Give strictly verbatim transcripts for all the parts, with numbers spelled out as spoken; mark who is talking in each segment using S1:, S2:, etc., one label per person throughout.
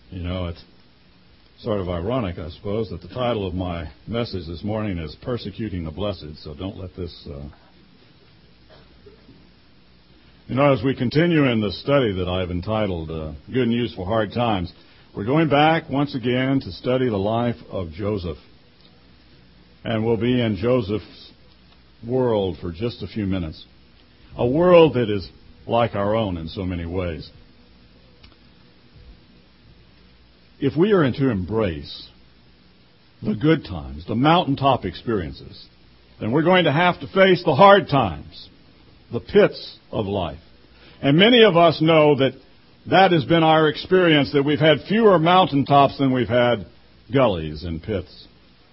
S1: You know, it's sort of ironic, I suppose, that the title of my message this morning is Persecuting the Blessed, so don't let this... Uh... You know, as we continue in the study that I've entitled uh, Good News for Hard Times, we're going back once again to study the life of Joseph. And we'll be in Joseph's world for just a few minutes. A world that is like our own in so many ways. If we are to embrace the good times, the mountaintop experiences, then we're going to have to face the hard times, the pits of life. And many of us know that that has been our experience, that we've had fewer mountaintops than we've had gullies and pits.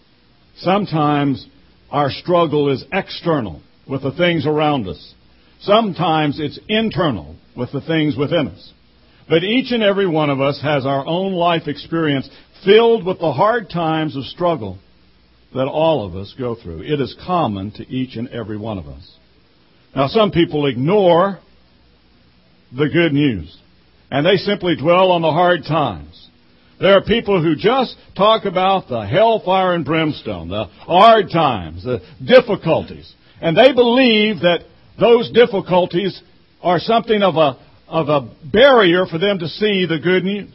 S1: Sometimes our struggle is external with the things around us. Sometimes it's internal with the things within us. But each and every one of us has our own life experience filled with the hard times of struggle that all of us go through. It is common to each and every one of us. Now, some people ignore the good news, and they simply dwell on the hard times. There are people who just talk about the hellfire and brimstone, the hard times, the difficulties, and they believe that those difficulties are something of a of a barrier for them to see the good news.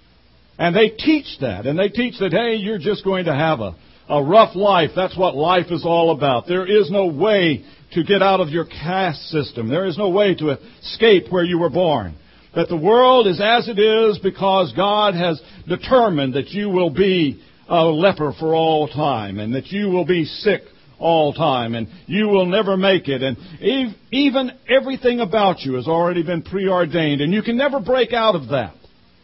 S1: And they teach that, and they teach that, hey, you're just going to have a, a rough life. That's what life is all about. There is no way to get out of your caste system. There is no way to escape where you were born. That the world is as it is because God has determined that you will be a leper for all time, and that you will be sick all time, and you will never make it, and even everything about you has already been preordained, and you can never break out of that.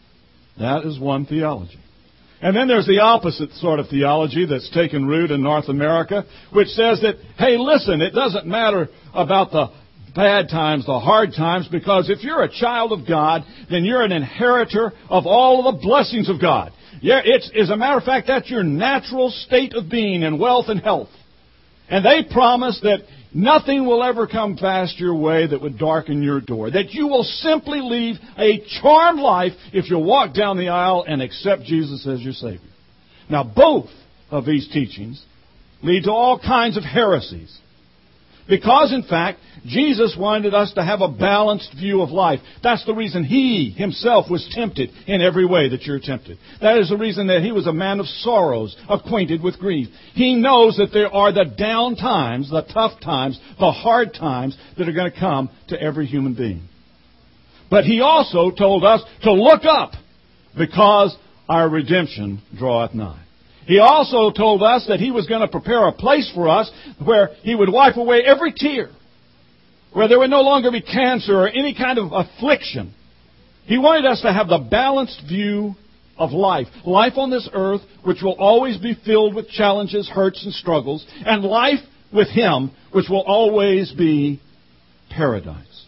S1: That is one theology. And then there's the opposite sort of theology that's taken root in North America, which says that, hey, listen, it doesn't matter about the bad times, the hard times, because if you're a child of God, then you're an inheritor of all of the blessings of God. Yeah, it's, as a matter of fact, that's your natural state of being in wealth and health. And they promise that nothing will ever come past your way that would darken your door. That you will simply lead a charmed life if you walk down the aisle and accept Jesus as your Savior. Now, both of these teachings lead to all kinds of heresies. Because, in fact, Jesus wanted us to have a balanced view of life. That's the reason He Himself was tempted in every way that you're tempted. That is the reason that He was a man of sorrows, acquainted with grief. He knows that there are the down times, the tough times, the hard times that are going to come to every human being. But He also told us to look up because our redemption draweth nigh. He also told us that He was going to prepare a place for us where He would wipe away every tear, where there would no longer be cancer or any kind of affliction. He wanted us to have the balanced view of life. Life on this earth, which will always be filled with challenges, hurts, and struggles, and life with Him, which will always be paradise.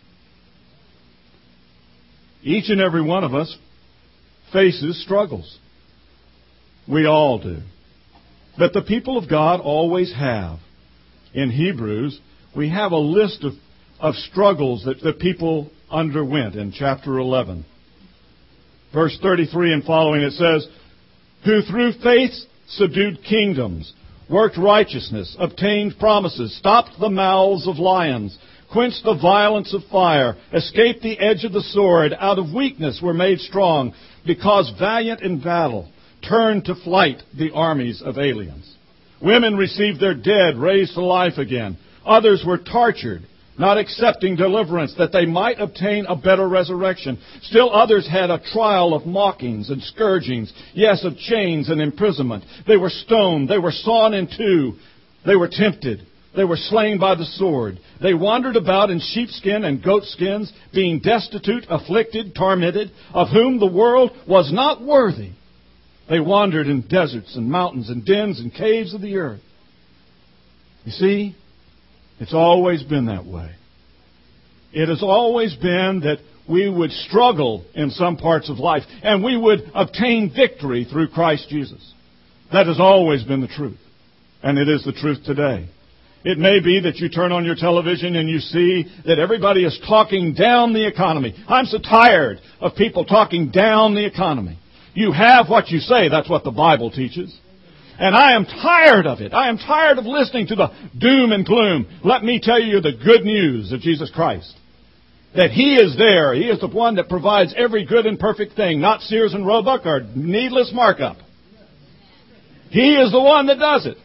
S1: Each and every one of us faces struggles. We all do. But the people of God always have. In Hebrews, we have a list of, of struggles that the people underwent in chapter eleven. Verse thirty-three and following, it says, who through faith subdued kingdoms, worked righteousness, obtained promises, stopped the mouths of lions, quenched the violence of fire, escaped the edge of the sword, out of weakness were made strong, because valiant in battle, turned to flight the armies of aliens. Women received their dead raised to life again. Others were tortured, not accepting deliverance, that they might obtain a better resurrection. Still others had a trial of mockings and scourgings, yes, of chains and imprisonment. They were stoned, they were sawn in two, they were tempted, they were slain by the sword. They wandered about in sheepskin and goatskins, being destitute, afflicted, tormented, of whom the world was not worthy. They wandered in deserts and mountains and dens and caves of the earth. You see, it's always been that way. It has always been that we would struggle in some parts of life, and we would obtain victory through Christ Jesus. That has always been the truth, and it is the truth today. It may be that you turn on your television and you see that everybody is talking down the economy. I'm so tired of people talking down the economy. You have what you say. That's what the Bible teaches. And I am tired of it. I am tired of listening to the doom and gloom. Let me tell you the good news of Jesus Christ. That He is there. He is the one that provides every good and perfect thing, not Sears and Roebuck or needless markup. He is the one that does it.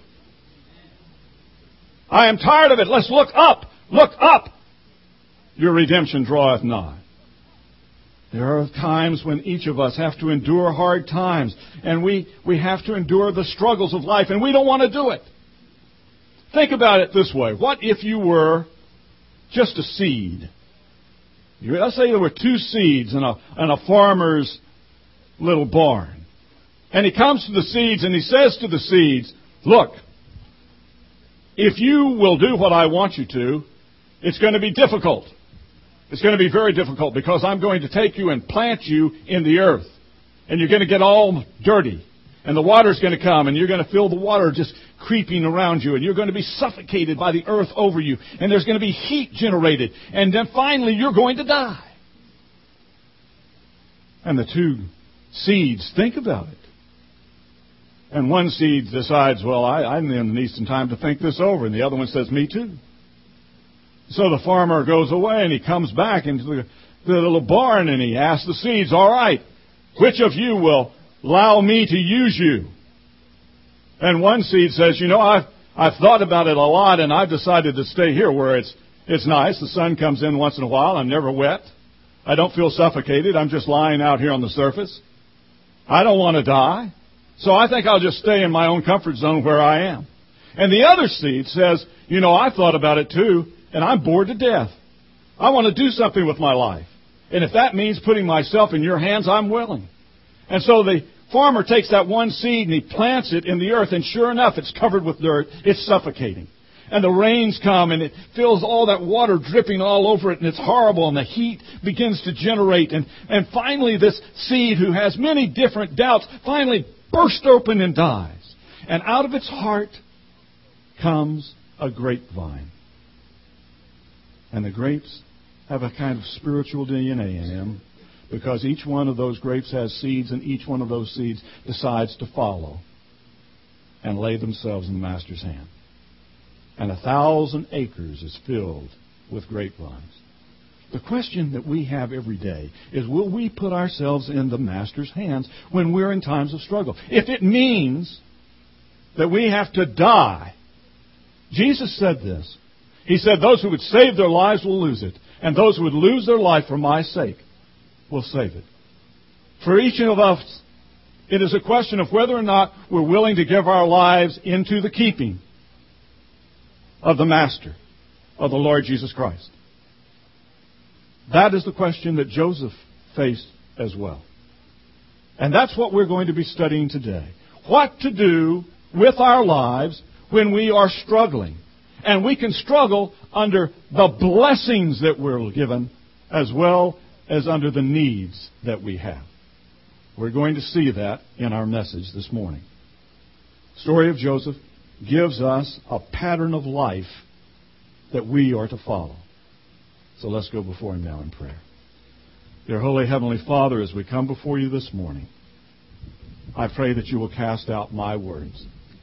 S1: I am tired of it. Let's look up. Look up. Your redemption draweth nigh. There are times when each of us have to endure hard times, and we, we have to endure the struggles of life, and we don't want to do it. Think about it this way. What if you were just a seed? Let's say there were two seeds in a, in a farmer's little barn. And he comes to the seeds and he says to the seeds, look, if you will do what I want you to, it's going to be difficult. It's going to be very difficult because I'm going to take you and plant you in the earth. And you're going to get all dirty. And the water's going to come and you're going to feel the water just creeping around you. And you're going to be suffocated by the earth over you. And there's going to be heat generated. And then finally you're going to die. And the two seeds think about it. And one seed decides, well, I, I need some time to think this over. And the other one says, me too. So the farmer goes away and he comes back into the, the little barn and he asks the seeds, all right, which of you will allow me to use you? And one seed says, you know, I've, I've thought about it a lot and I've decided to stay here where it's, it's nice. The sun comes in once in a while. I'm never wet. I don't feel suffocated. I'm just lying out here on the surface. I don't want to die. So I think I'll just stay in my own comfort zone where I am. And the other seed says, you know, I've thought about it too. And I'm bored to death. I want to do something with my life. And if that means putting myself in your hands, I'm willing. And so the farmer takes that one seed and he plants it in the earth. And sure enough, it's covered with dirt. It's suffocating. And the rains come and it fills all that water dripping all over it. And it's horrible. And the heat begins to generate. And, and finally, this seed, who has many different doubts, finally bursts open and dies. And out of its heart comes a grapevine. And the grapes have a kind of spiritual D N A in them because each one of those grapes has seeds and each one of those seeds decides to follow and lay themselves in the Master's hand. And a thousand acres is filled with grapevines. The question that we have every day is, will we put ourselves in the Master's hands when we're in times of struggle? If it means that we have to die. Jesus said this. He said, those who would save their lives will lose it. And those who would lose their life for my sake will save it. For each of us, it is a question of whether or not we're willing to give our lives into the keeping of the Master, of the Lord Jesus Christ. That is the question that Joseph faced as well. And that's what we're going to be studying today. What to do with our lives when we are struggling. And we can struggle under the blessings that we're given as well as under the needs that we have. We're going to see that in our message this morning. The story of Joseph gives us a pattern of life that we are to follow. So let's go before Him now in prayer. Dear Holy Heavenly Father, as we come before You this morning, I pray that You will cast out my words.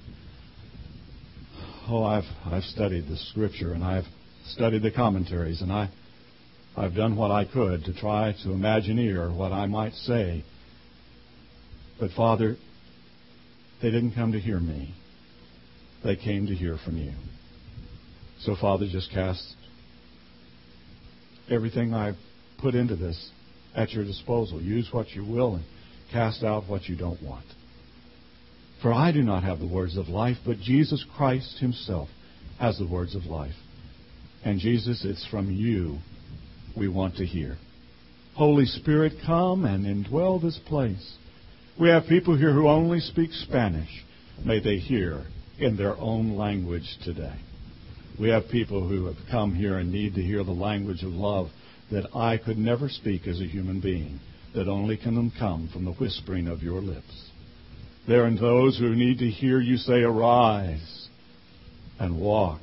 S1: Oh, I've I've studied the Scripture and I've studied the commentaries and I I've done what I could to try to imagineer what I might say. But Father, they didn't come to hear me. They came to hear from You. So Father, just cast everything I've put into this at Your disposal. Use what You will and cast out what You don't want. For I do not have the words of life, but Jesus Christ Himself has the words of life. And Jesus, it's from You we want to hear. Holy Spirit, come and indwell this place. We have people here who only speak Spanish. May they hear in their own language today. We have people who have come here and need to hear the language of love that I could never speak as a human being, that only can come from the whispering of Your lips. There are those who need to hear You say, arise and walk,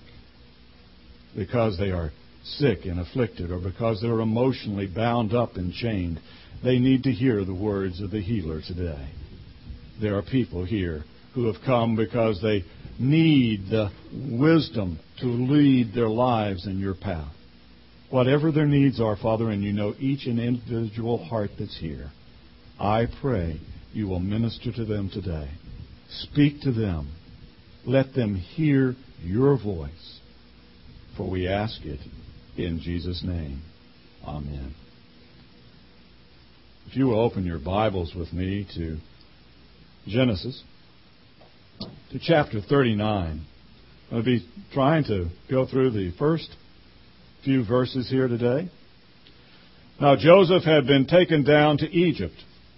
S1: because they are sick and afflicted or because they're emotionally bound up and chained. they need to hear the words of the healer today. There are people here who have come because they need the wisdom to lead their lives in your path. Whatever their needs are, Father, and you know each and individual heart that's here, I pray you will minister to them today. Speak to them. Let them hear your voice. For we ask it in Jesus' name. Amen. If you will open your Bibles with me to Genesis, to chapter thirty-nine. I'll be trying to go through the first few verses here today. Now Joseph had been taken down to Egypt,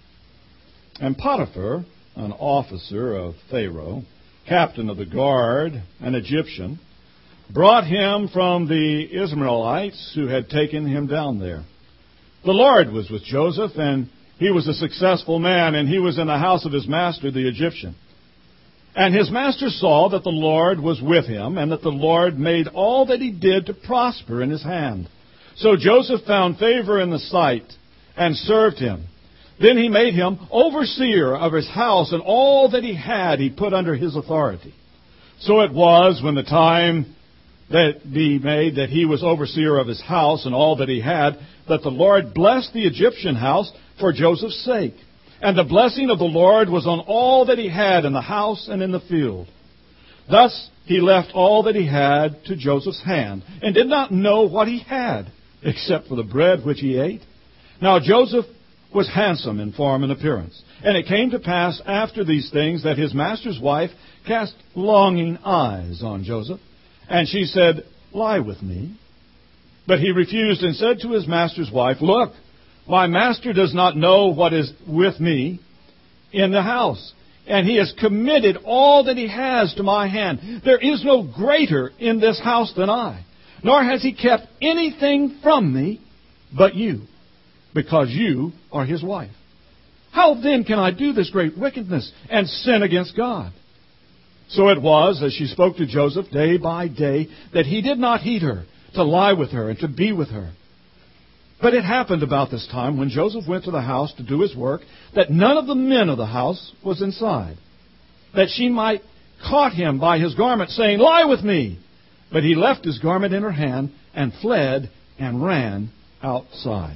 S1: and Potiphar, an officer of Pharaoh, captain of the guard, an Egyptian, brought him from the Ishmaelites who had taken him down there. The Lord was with Joseph, and he was a successful man, and he was in the house of his master, the Egyptian. And his master saw that the Lord was with him, and that the Lord made all that he did to prosper in his hand. So Joseph found favor in the sight, and served him. Then he made him overseer of his house, and all that he had he put under his authority. So it was, when the time that he made that he was overseer of his house and all that he had, that the Lord blessed the Egyptian house for Joseph's sake. And the blessing of the Lord was on all that he had in the house and in the field. Thus he left all that he had to Joseph's hand, and did not know what he had, except for the bread which he ate. Now Joseph was handsome in form and appearance. And it came to pass after these things that his master's wife cast longing eyes on Joseph. And she said, "Lie with me." But he refused and said to his master's wife, "Look, my master does not know what is with me in the house, and he has committed all that he has to my hand. There is no greater in this house than I, nor has he kept anything from me but you, because you are his wife. How then can I do this great wickedness and sin against God?" So it was, as she spoke to Joseph day by day, that he did not heed her, to lie with her and to be with her. But it happened about this time, when Joseph went to the house to do his work, that none of the men of the house was inside, that she might caught him by his garment, saying, "Lie with me." But he left his garment in her hand, and fled and ran outside.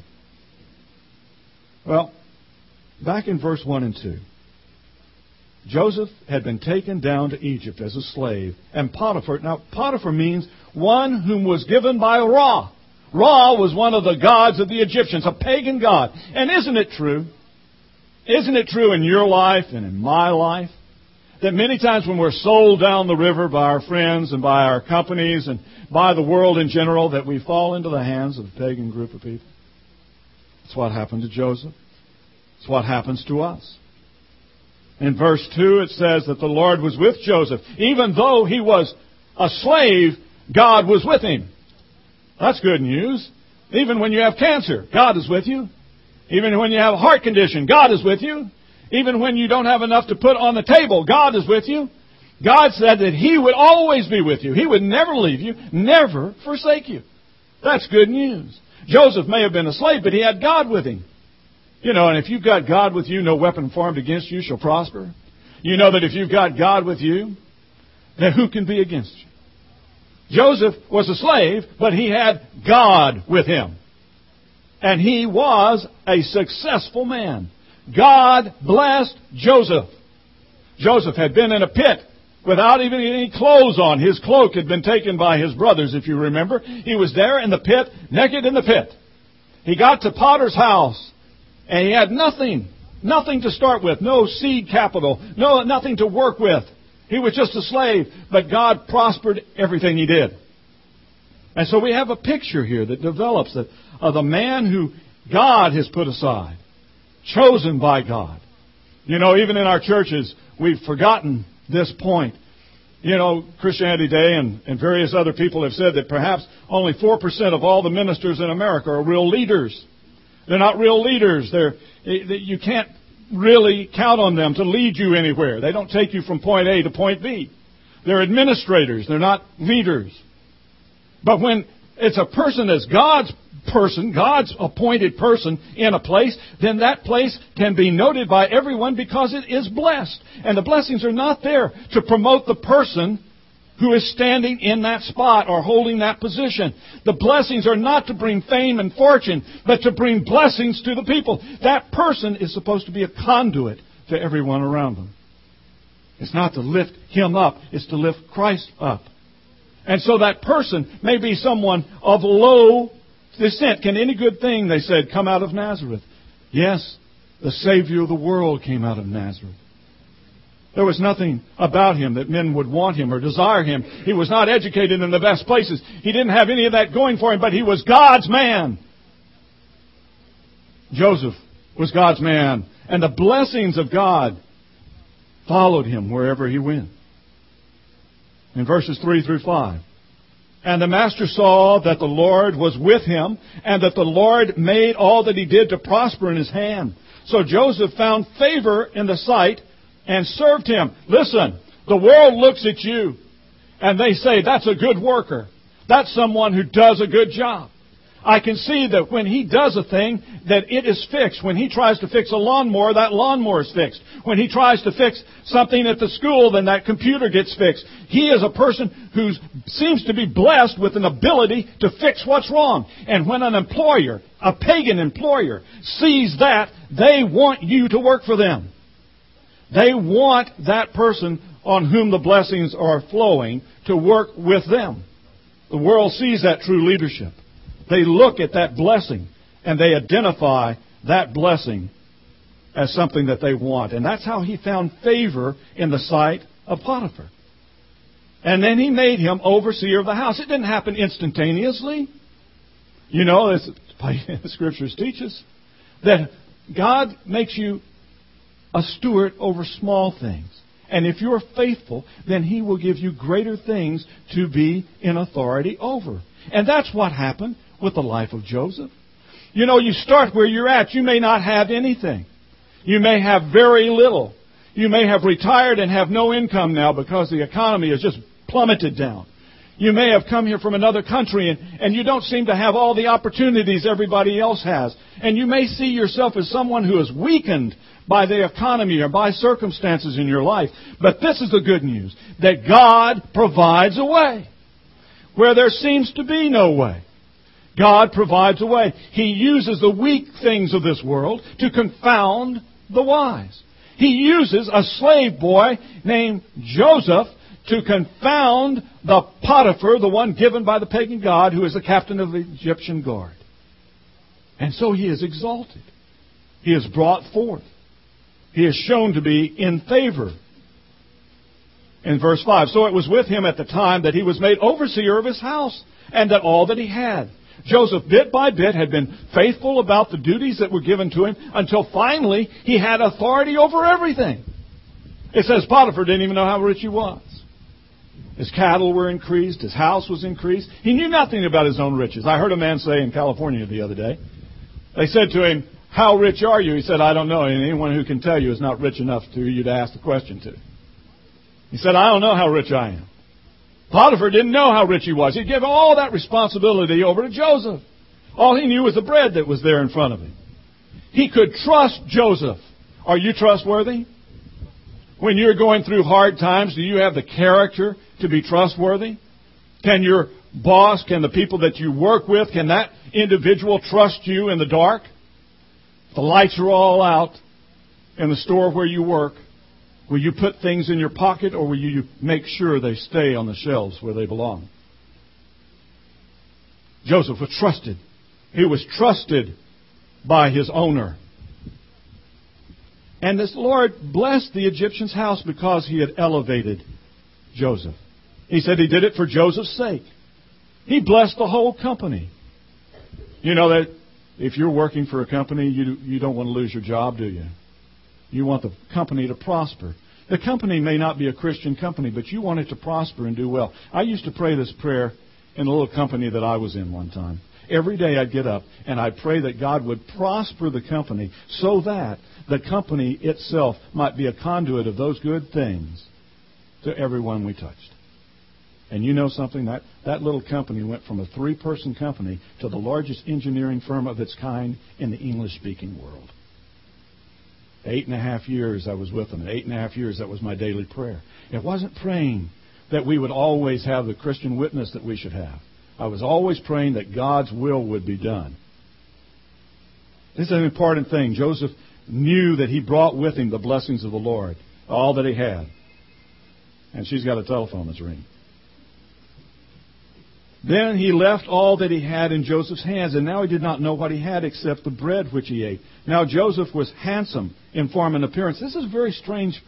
S1: Well, back in verse one and two. Joseph had been taken down to Egypt as a slave. And Potiphar, now Potiphar means one whom was given by Ra. Ra was one of the gods of the Egyptians, a pagan god. And isn't it true? Isn't it true in your life and in my life that many times when we're sold down the river by our friends and by our companies and by the world in general, that we fall into the hands of a pagan group of people? That's what happened to Joseph. It's what happens to us. In verse two, it says that the Lord was with Joseph. Even though he was a slave, God was with him. That's good news. Even when you have cancer, God is with you. Even when you have a heart condition, God is with you. Even when you don't have enough to put on the table, God is with you. God said that He would always be with you. He would never leave you, never forsake you. That's good news. Joseph may have been a slave, but he had God with him. You know, and if you've got God with you, no weapon formed against you shall prosper. You know that if you've got God with you, then who can be against you? Joseph was a slave, but he had God with him. And he was a successful man. God blessed Joseph. Joseph had been in a pit without even any clothes on. His cloak had been taken by his brothers, if you remember. He was there in the pit, naked in the pit. He got to Potiphar's house. And he had nothing, nothing to start with, no seed capital, no nothing to work with. He was just a slave, but God prospered everything he did. And so we have a picture here that develops that of the man who God has put aside, chosen by God. You know, even in our churches, we've forgotten this point. You know, Christianity Today and, and various other people have said that perhaps only four percent of all the ministers in America are real leaders. They're not real leaders. They're, you can't really count on them to lead you anywhere. They don't take you from point A to point B. They're administrators. They're not leaders. But when it's a person that's God's person, God's appointed person in a place, then that place can be noted by everyone because it is blessed. And the blessings are not there to promote the person who is standing in that spot or holding that position. The blessings are not to bring fame and fortune, but to bring blessings to the people. That person is supposed to be a conduit to everyone around them. It's not to lift him up, it's to lift Christ up. And so that person may be someone of low descent. Can any good thing, they said, come out of Nazareth? Yes, the Savior of the world came out of Nazareth. There was nothing about him that men would want him or desire him. He was not educated in the best places. He didn't have any of that going for him, but he was God's man. Joseph was God's man, and the blessings of God followed him wherever he went. In verses three through five. And the master saw that the Lord was with him, and that the Lord made all that he did to prosper in his hand. So Joseph found favor in the sight and served him. Listen, the world looks at you, and they say, that's a good worker. That's someone who does a good job. I can see that when he does a thing, that it is fixed. When he tries to fix a lawnmower, that lawnmower is fixed. When he tries to fix something at the school, then that computer gets fixed. He is a person who seems to be blessed with an ability to fix what's wrong. And when an employer, a pagan employer, sees that, they want you to work for them. They want that person on whom the blessings are flowing to work with them. The world sees that true leadership. They look at that blessing and they identify that blessing as something that they want. And that's how he found favor in the sight of Potiphar. And then he made him overseer of the house. It didn't happen instantaneously. You know, as the Scriptures teach us, that God makes you a steward over small things. And if you're faithful, then he will give you greater things to be in authority over. And that's what happened with the life of Joseph. You know, you start where you're at. You may not have anything. You may have very little. You may have retired and have no income now because the economy has just plummeted down. You may have come here from another country and, and you don't seem to have all the opportunities everybody else has. And you may see yourself as someone who is weakened by the economy or by circumstances in your life. But this is the good news, that God provides a way where there seems to be no way. God provides a way. He uses the weak things of this world to confound the wise. He uses a slave boy named Joseph to confound the Potiphar, the one given by the pagan god, who is the captain of the Egyptian guard. And so he is exalted. He is brought forth. He is shown to be in favor. In verse five, so it was with him at the time that he was made overseer of his house, and that all that he had. Joseph, bit by bit, had been faithful about the duties that were given to him until finally he had authority over everything. It says Potiphar didn't even know how rich he was. His cattle were increased. His house was increased. He knew nothing about his own riches. I heard a man say in California the other day, they said to him, how rich are you? He said, I don't know. And anyone who can tell you is not rich enough to you to ask the question to. He said, I don't know how rich I am. Potiphar didn't know how rich he was. He gave all that responsibility over to Joseph. All he knew was the bread that was there in front of him. He could trust Joseph. Are you trustworthy? When you're going through hard times, do you have the character to be trustworthy? Can your boss, can the people that you work with, can that individual trust you in the dark? The lights are all out in the store where you work. Will you put things in your pocket, or will you make sure they stay on the shelves where they belong? Joseph was trusted. He was trusted by his owner. And this Lord blessed the Egyptian's house because he had elevated Joseph. He said he did it for Joseph's sake. He blessed the whole company. You know that if you're working for a company, you you don't want to lose your job, do you? You want the company to prosper. The company may not be a Christian company, but you want it to prosper and do well. I used to pray this prayer in a little company that I was in one time. Every day I'd get up and I'd pray that God would prosper the company so that the company itself might be a conduit of those good things to everyone we touched. And you know something? That, that little company went from a three-person company to the largest engineering firm of its kind in the English-speaking world. Eight and a half years I was with them. Eight and a half years, that was my daily prayer. It wasn't praying that we would always have the Christian witness that we should have. I was always praying that God's will would be done. This is an important thing. Joseph knew that he brought with him the blessings of the Lord, all that he had. And she's got a telephone that's ringing. Then he left all that he had in Joseph's hands, and now he did not know what he had except the bread which he ate. Now Joseph was handsome in form and appearance. This is very strange.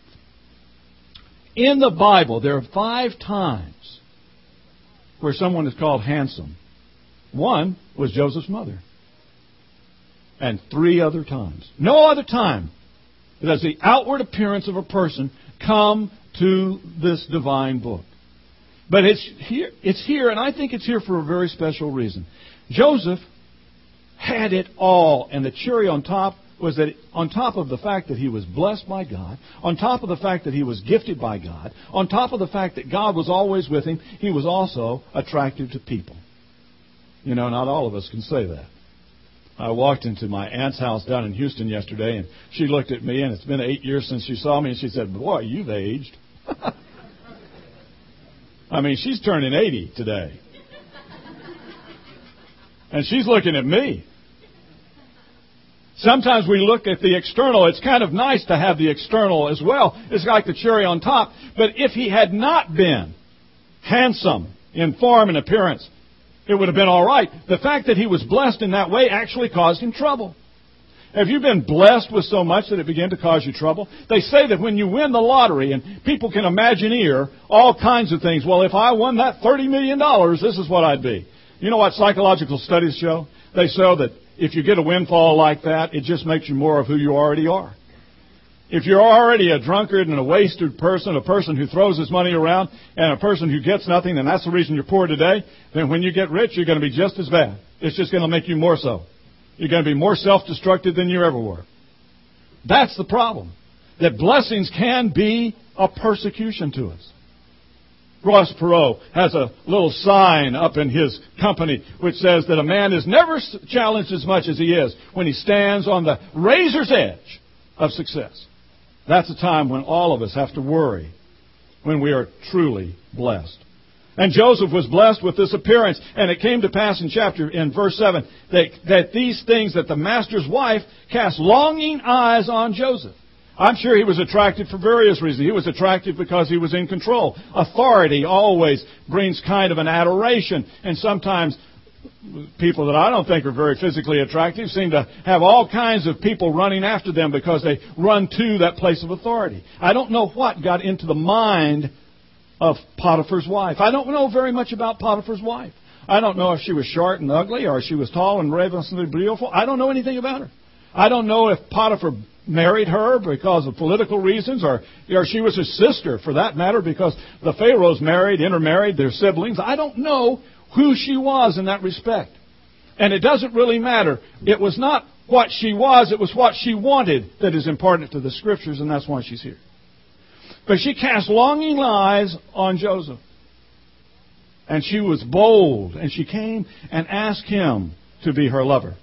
S1: In the Bible, there are five times where someone is called handsome. One was Joseph's mother. And three other times. No other time does the outward appearance of a person come to this divine book. But it's here, it's here, and I think it's here for a very special reason. Joseph had it all, and the cherry on top was that on top of the fact that he was blessed by God, on top of the fact that he was gifted by God, on top of the fact that God was always with him, he was also attractive to people. You know, not all of us can say that. I walked into my aunt's house down in Houston yesterday, and she looked at me, and it's been eight years since she saw me, and she said, "Boy, you've aged." I mean, she's turning eighty today. And she's looking at me. Sometimes we look at the external. It's kind of nice to have the external as well. It's like the cherry on top. But if he had not been handsome in form and appearance, it would have been all right. The fact that he was blessed in that way actually caused him trouble. Have you been blessed with so much that it began to cause you trouble? They say that when you win the lottery, and people can imagineer all kinds of things. Well, if I won that thirty million dollars, this is what I'd be. You know what psychological studies show? They show that if you get a windfall like that, it just makes you more of who you already are. If you're already a drunkard and a wasted person, a person who throws his money around, and a person who gets nothing, and that's the reason you're poor today, then when you get rich, you're going to be just as bad. It's just going to make you more so. You're going to be more self-destructive than you ever were. That's the problem. That blessings can be a persecution to us. Ross Perot has a little sign up in his company which says that a man is never challenged as much as he is when he stands on the razor's edge of success. That's a time when all of us have to worry when we are truly blessed. And Joseph was blessed with this appearance. And it came to pass in chapter, in verse seven, that, that these things, that the master's wife cast longing eyes on Joseph. I'm sure he was attracted for various reasons. He was attracted because he was in control. Authority always brings kind of an adoration. And sometimes people that I don't think are very physically attractive seem to have all kinds of people running after them because they run to that place of authority. I don't know what got into the mind of Potiphar's wife. I don't know very much about Potiphar's wife. I don't know if she was short and ugly or if she was tall and ravenously beautiful. I don't know anything about her. I don't know if Potiphar married her because of political reasons or, or she was his sister for that matter because the Pharaohs married, intermarried their siblings. I don't know who she was in that respect. And it doesn't really matter. It was not what she was, it was what she wanted that is important to the Scriptures, and that's why she's here. But she cast longing eyes on Joseph. And she was bold. And she came and asked him to be her lover.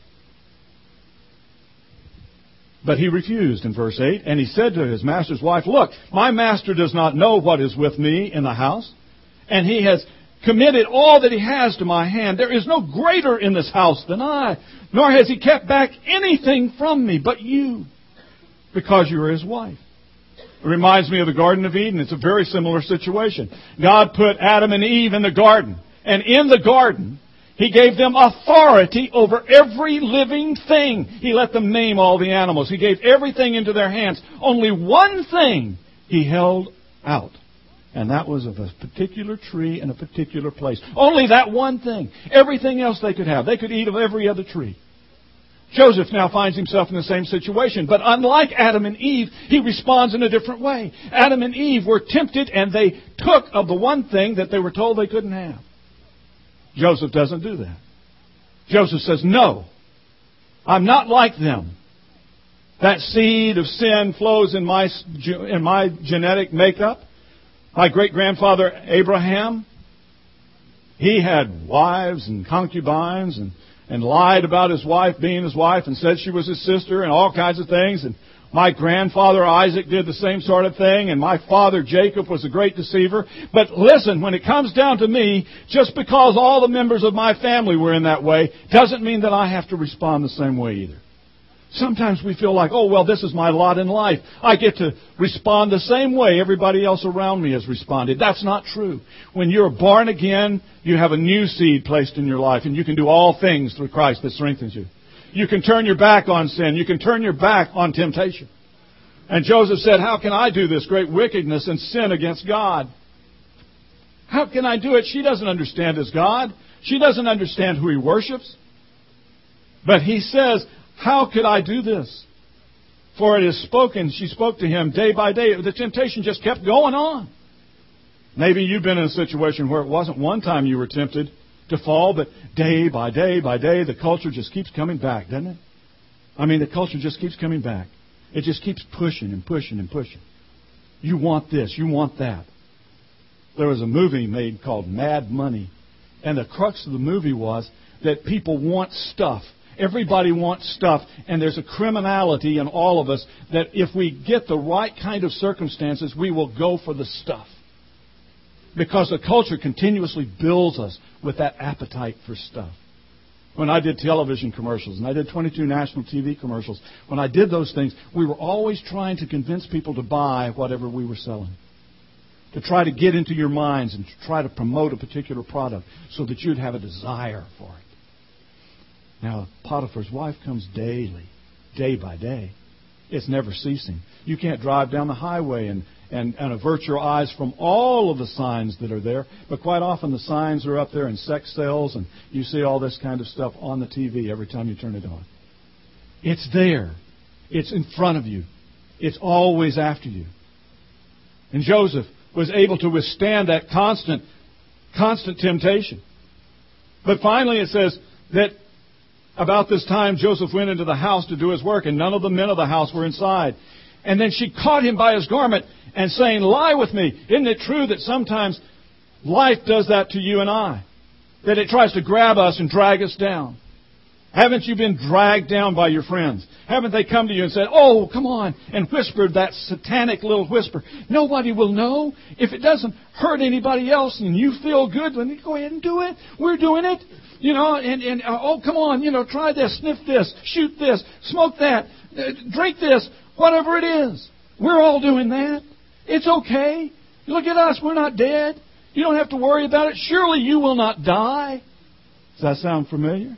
S1: But he refused in verse eight. And he said to his master's wife, "Look, my master does not know what is with me in the house. And he has committed all that he has to my hand. There is no greater in this house than I. Nor has he kept back anything from me but you, because you are his wife." It reminds me of the Garden of Eden. It's a very similar situation. God put Adam and Eve in the garden. And in the garden, He gave them authority over every living thing. He let them name all the animals. He gave everything into their hands. Only one thing He held out. And that was of a particular tree in a particular place. Only that one thing. Everything else they could have. They could eat of every other tree. Joseph now finds himself in the same situation. But unlike Adam and Eve, he responds in a different way. Adam and Eve were tempted and they took of the one thing that they were told they couldn't have. Joseph doesn't do that. Joseph says, "No, I'm not like them. That seed of sin flows in my, in my genetic makeup. My great-grandfather Abraham He had wives and concubines and, and lied about his wife being his wife and said she was his sister and all kinds of things. And my grandfather Isaac did the same sort of thing, and my father Jacob was a great deceiver. But listen, when it comes down to me, just because all the members of my family were in that way doesn't mean that I have to respond the same way either. Sometimes we feel like, oh, well, this is my lot in life. I get to respond the same way everybody else around me has responded. That's not true. When you're born again, you have a new seed placed in your life, and you can do all things through Christ that strengthens you. You can turn your back on sin. You can turn your back on temptation. And Joseph said, how can I do this great wickedness and sin against God? How can I do it? She doesn't understand his God. She doesn't understand who he worships. But he says, how could I do this? For it is spoken, she spoke to him day by day. The temptation just kept going on. Maybe you've been in a situation where it wasn't one time you were tempted to fall, but day by day by day, the culture just keeps coming back, doesn't it? I mean, the culture just keeps coming back. It just keeps pushing and pushing and pushing. You want this, you want that. There was a movie made called Mad Money, and the crux of the movie was that people want stuff. Everybody wants stuff, and there's a criminality in all of us that if we get the right kind of circumstances, we will go for the stuff. Because the culture continuously builds us with that appetite for stuff. When I did television commercials, and I did twenty-two national T V commercials, when I did those things, we were always trying to convince people to buy whatever we were selling. To try to get into your minds and to try to promote a particular product so that you'd have a desire for it. Now, Potiphar's wife comes daily, day by day. It's never ceasing. You can't drive down the highway and, and, and avert your eyes from all of the signs that are there. But quite often the signs are up there in sex sales, and you see all this kind of stuff on the T V every time you turn it on. It's there. It's in front of you. It's always after you. And Joseph was able to withstand that constant, constant temptation. But finally it says that about this time, Joseph went into the house to do his work, and none of the men of the house were inside. And then she caught him by his garment and saying, lie with me. Isn't it true that sometimes life does that to you and I? That it tries to grab us and drag us down. Haven't you been dragged down by your friends? Haven't they come to you and said, oh, come on, and whispered that satanic little whisper? Nobody will know. If it doesn't hurt anybody else and you feel good, then go ahead and do it. We're doing it. You know, and, and uh, oh, come on, you know, try this, sniff this, shoot this, smoke that, uh, drink this, whatever it is. We're all doing that. It's okay. Look at us. We're not dead. You don't have to worry about it. Surely you will not die. Does that sound familiar?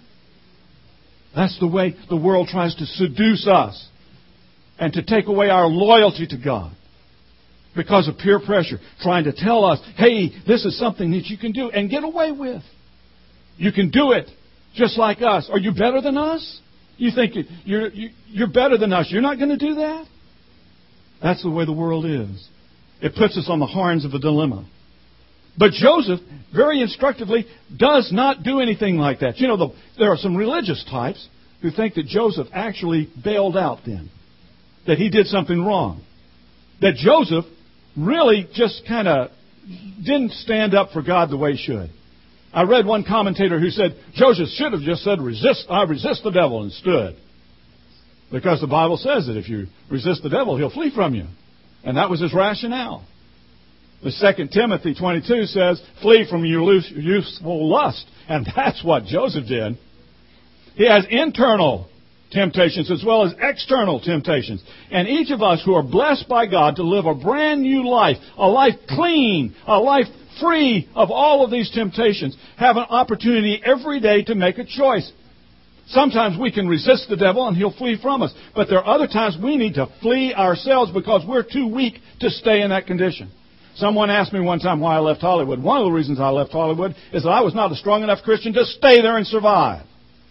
S1: That's the way the world tries to seduce us and to take away our loyalty to God because of peer pressure, trying to tell us, hey, this is something that you can do and get away with. You can do it just like us. Are you better than us? You think you're, you're better than us. You're not going to do that? That's the way the world is. It puts us on the horns of a dilemma. But Joseph, very instructively, does not do anything like that. You know, the, there are some religious types who think that Joseph actually bailed out then. That he did something wrong. That Joseph really just kind of didn't stand up for God the way he should. I read one commentator who said, Joseph should have just said, resist, I resist the devil, and stood. Because the Bible says that if you resist the devil, he'll flee from you. And that was his rationale. The Second Timothy twenty-two says, flee from your youthful lust. And that's what Joseph did. He has internal temptations as well as external temptations. And each of us who are blessed by God to live a brand new life, a life clean, a life free of all of these temptations, have an opportunity every day to make a choice. Sometimes we can resist the devil and he'll flee from us. But there are other times we need to flee ourselves because we're too weak to stay in that condition. Someone asked me one time why I left Hollywood. One of the reasons I left Hollywood is that I was not a strong enough Christian to stay there and survive.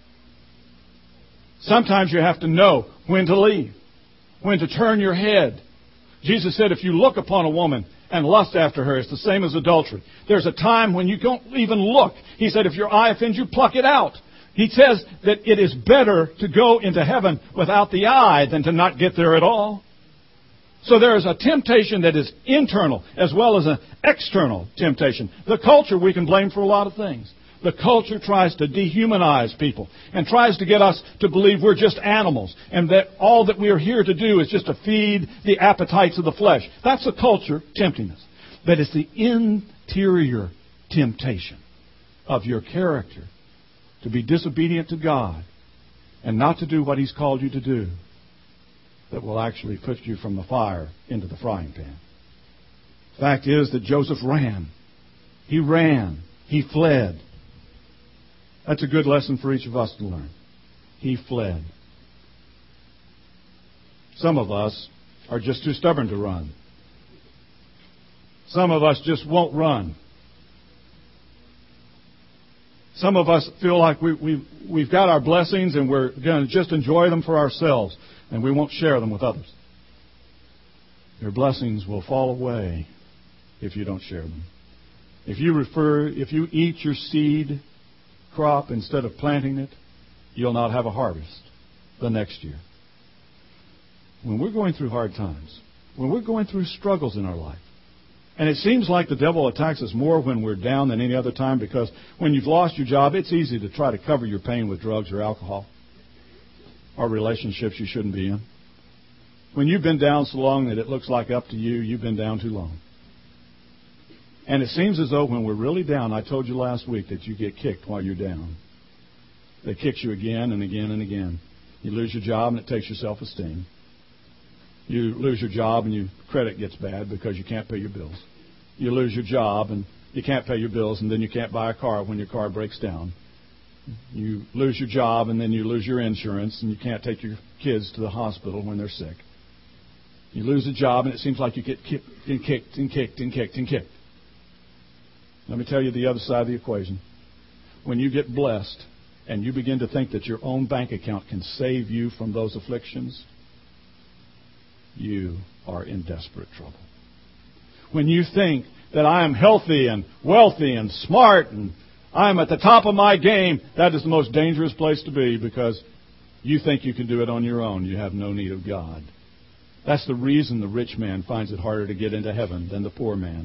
S1: Sometimes you have to know when to leave, when to turn your head. Jesus said if you look upon a woman and lust after her, it's the same as adultery. There's a time when you don't even look. He said if your eye offends you, pluck it out. He says that it is better to go into heaven without the eye than to not get there at all. So there is a temptation that is internal as well as an external temptation. The culture we can blame for a lot of things. The culture tries to dehumanize people and tries to get us to believe we're just animals and that all that we are here to do is just to feed the appetites of the flesh. That's the culture tempting us. But it's the interior temptation of your character to be disobedient to God and not to do what He's called you to do that will actually put you from the fire into the frying pan. Fact is that Joseph ran. He ran. He fled. That's a good lesson for each of us to learn. He fled. Some of us are just too stubborn to run. Some of us just won't run. Some of us feel like we, we, we've got our blessings and we're going to just enjoy them for ourselves and we won't share them with others. Your blessings will fall away if you don't share them. If you refer, if you eat your seed crop instead of planting it, you'll not have a harvest the next year. When we're going through hard times, when we're going through struggles in our life, and it seems like the devil attacks us more when we're down than any other time because when you've lost your job, it's easy to try to cover your pain with drugs or alcohol or relationships you shouldn't be in. When you've been down so long that it looks like up to you, you've been down too long. And it seems as though when we're really down, I told you last week that you get kicked while you're down. They kick you again and again and again. You lose your job and it takes your self-esteem. You lose your job and your credit gets bad because you can't pay your bills. You lose your job and you can't pay your bills and then you can't buy a car when your car breaks down. You lose your job and then you lose your insurance and you can't take your kids to the hospital when they're sick. You lose a job and it seems like you get kicked and kicked and kicked and kicked and kicked. Let me tell you the other side of the equation. When you get blessed and you begin to think that your own bank account can save you from those afflictions, you are in desperate trouble. When you think that I am healthy and wealthy and smart and I am at the top of my game, that is the most dangerous place to be because you think you can do it on your own. You have no need of God. That's the reason the rich man finds it harder to get into heaven than the poor man.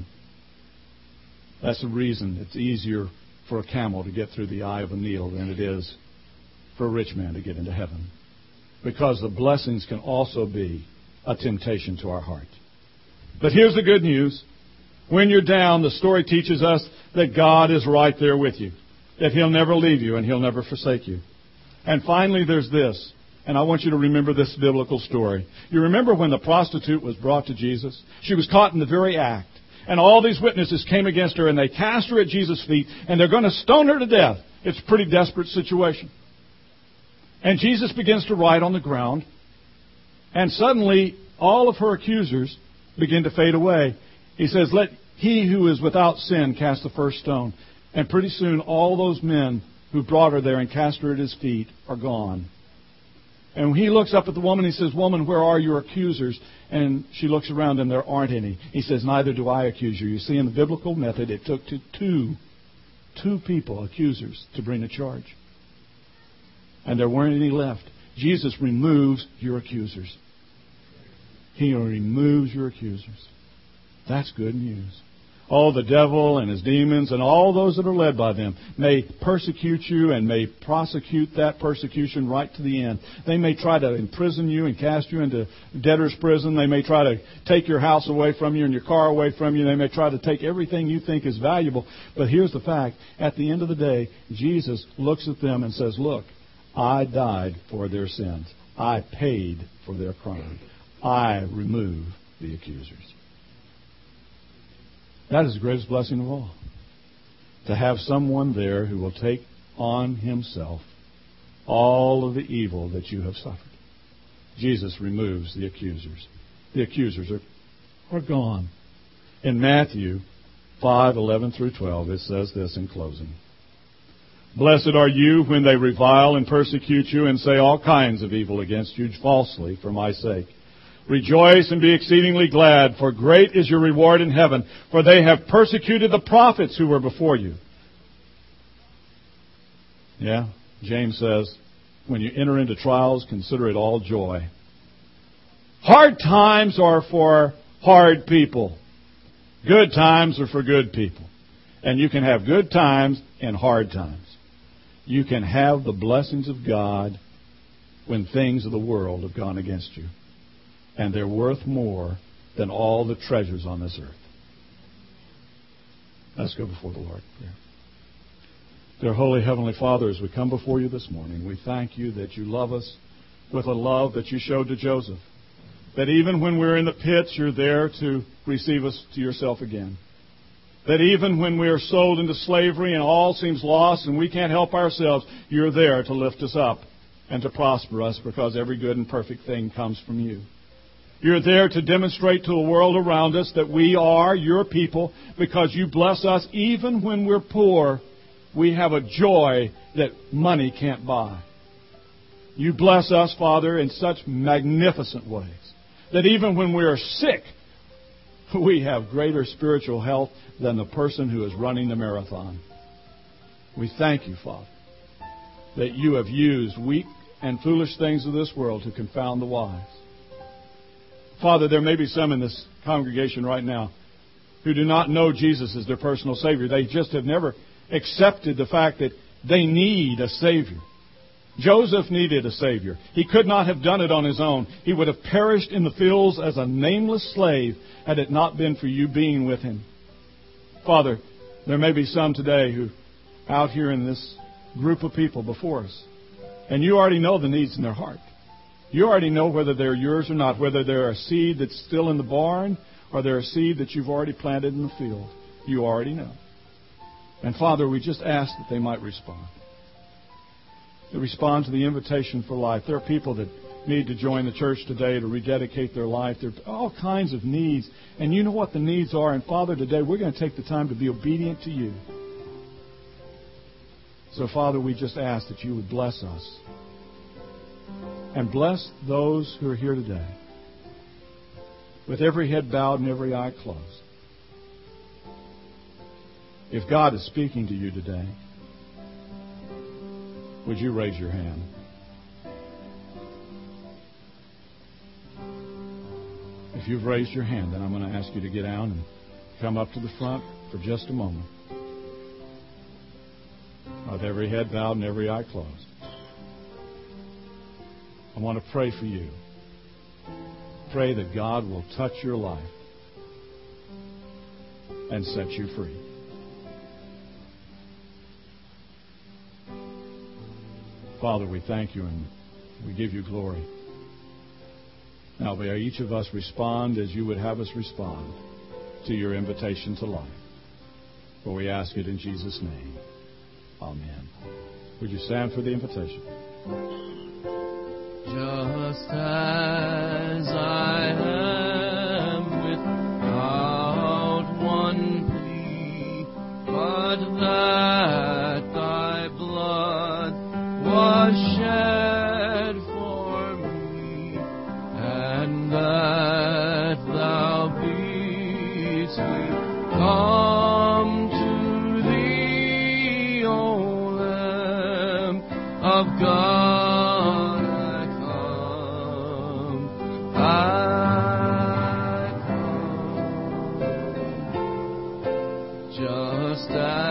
S1: That's the reason it's easier for a camel to get through the eye of a needle than it is for a rich man to get into heaven. Because the blessings can also be a temptation to our heart. But here's the good news. When you're down, the story teaches us that God is right there with you. That He'll never leave you and He'll never forsake you. And finally, there's this. And I want you to remember this biblical story. You remember when the prostitute was brought to Jesus? She was caught in the very act. And all these witnesses came against her and they cast her at Jesus' feet and they're going to stone her to death. It's a pretty desperate situation. And Jesus begins to write on the ground. And suddenly all of her accusers begin to fade away. He says, let he who is without sin cast the first stone. And pretty soon all those men who brought her there and cast her at His feet are gone. And he looks up at the woman, he says, woman, where are your accusers? And she looks around and there aren't any. He says, neither do I accuse you. You see, in the biblical method, it took to two, two people, accusers, to bring a charge. And there weren't any left. Jesus removes your accusers. He removes your accusers. That's good news. Oh, the devil and his demons and all those that are led by them may persecute you and may prosecute that persecution right to the end. They may try to imprison you and cast you into debtor's prison. They may try to take your house away from you and your car away from you. They may try to take everything you think is valuable. But here's the fact. At the end of the day, Jesus looks at them and says, look, I died for their sins. I paid for their crime. I remove the accusers. That is the greatest blessing of all. To have someone there who will take on Himself all of the evil that you have suffered. Jesus removes the accusers. The accusers are, are gone. In Matthew five, eleven through twelve, it says this in closing. Blessed are you when they revile and persecute you and say all kinds of evil against you falsely for my sake. Rejoice and be exceedingly glad, for great is your reward in heaven, for they have persecuted the prophets who were before you. Yeah, James says, when you enter into trials, consider it all joy. Hard times are for hard people. Good times are for good people. And you can have good times and hard times. You can have the blessings of God when things of the world have gone against you. And they're worth more than all the treasures on this earth. Let's go before the Lord. Yeah. Dear Holy Heavenly Father, as we come before you this morning, we thank you that you love us with a love that you showed to Joseph. That even when we're in the pits, you're there to receive us to yourself again. That even when we are sold into slavery and all seems lost and we can't help ourselves, you're there to lift us up and to prosper us, because every good and perfect thing comes from you. You're there to demonstrate to the world around us that we are your people, because you bless us even when we're poor. We have a joy that money can't buy. You bless us, Father, in such magnificent ways that even when we are sick, we have greater spiritual health than the person who is running the marathon. We thank you, Father, that you have used weak and foolish things of this world to confound the wise. Father, there may be some in this congregation right now who do not know Jesus as their personal Savior. They just have never accepted the fact that they need a Savior. Joseph needed a Savior. He could not have done it on his own. He would have perished in the fields as a nameless slave had it not been for you being with him. Father, there may be some today who out here in this group of people before us, and you already know the needs in their heart. You already know whether they're yours or not, whether they're a seed that's still in the barn or they're a seed that you've already planted in the field. You already know. And Father, we just ask that they might respond. They respond to the invitation for life. There are people that need to join the church today to rededicate their life. There are all kinds of needs. And you know what the needs are. And Father, today we're going to take the time to be obedient to you. So Father, we just ask that you would bless us. And bless those who are here today, with every head bowed and every eye closed. If God is speaking to you today, would you raise your hand? If you've raised your hand, then I'm going to ask you to get down and come up to the front for just a moment. With every head bowed and every eye closed. I want to pray for you. Pray that God will touch your life and set you free. Father, we thank you and we give you glory. Now may each of us respond as you would have us respond to your invitation to life. For we ask it in Jesus' name. Amen. Would you stand for the invitation?
S2: Just as I am without one plea, but that thy blood was shed for me, and that thou bidst me come to thee, O Lamb of God. Just as